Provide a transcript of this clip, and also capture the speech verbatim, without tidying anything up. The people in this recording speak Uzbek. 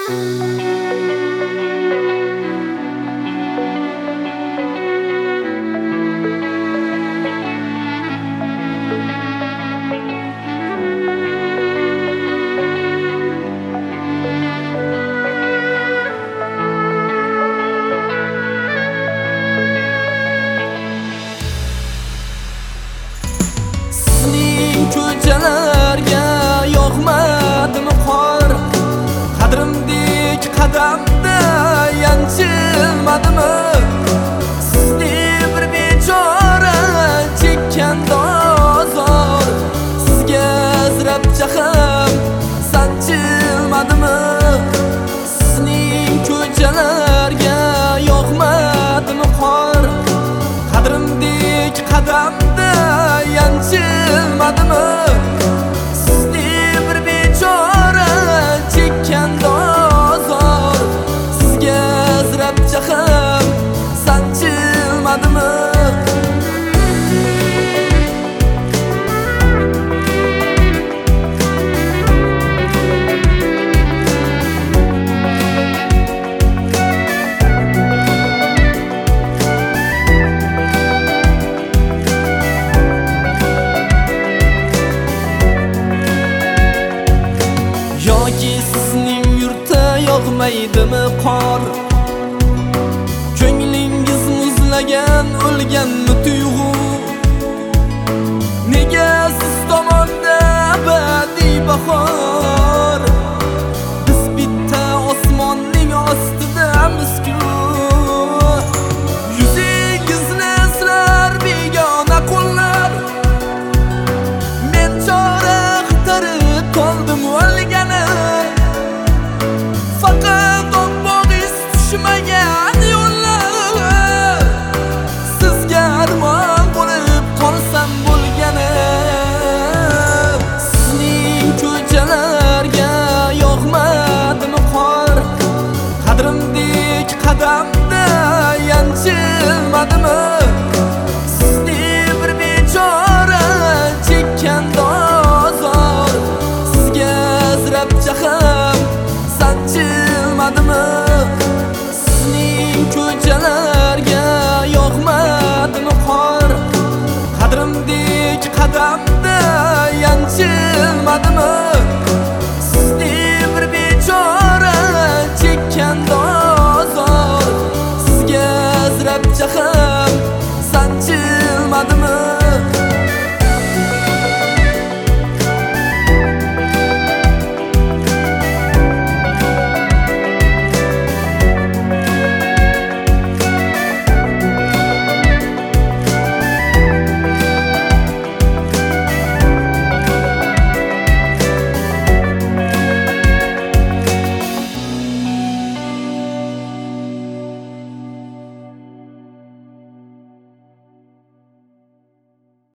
Ko'chalarga yo'qmadimi qor, qadrimdek qadamda yanchilmadimi? Sizni bir bechora chekkan dozor, sizga azrab jaham sanchilmadimi? Sizning ko'chalarga yo'qmadimi qor, qadrimdek qadamda yanchilmadimi? Sizni bir bechora chekkan dozor, sizga azrab jaham sanchilmadimi? Yoki sizning yurtda yog'maydimi qor, ko'nglingiz muzlagan o'lganmi tuyg'u? Nega siz tomonda abadiy bahor, biz bitta osmonning ostidamizku? Yuzingizni asrar begona qo'llar, men chora qidirib qoldim o'lgani. Faqat o'pog'ingiz tushmagan yo'llar, sizga armon bo'lib qolsam bo'lgani. Sizning ko'chalarga yo'qmadimi qor, qadrimdek qadamda yanchilmadimi? Sizni bir bechora chekkan dozor, sizga azrab jaham sanchilmadimi?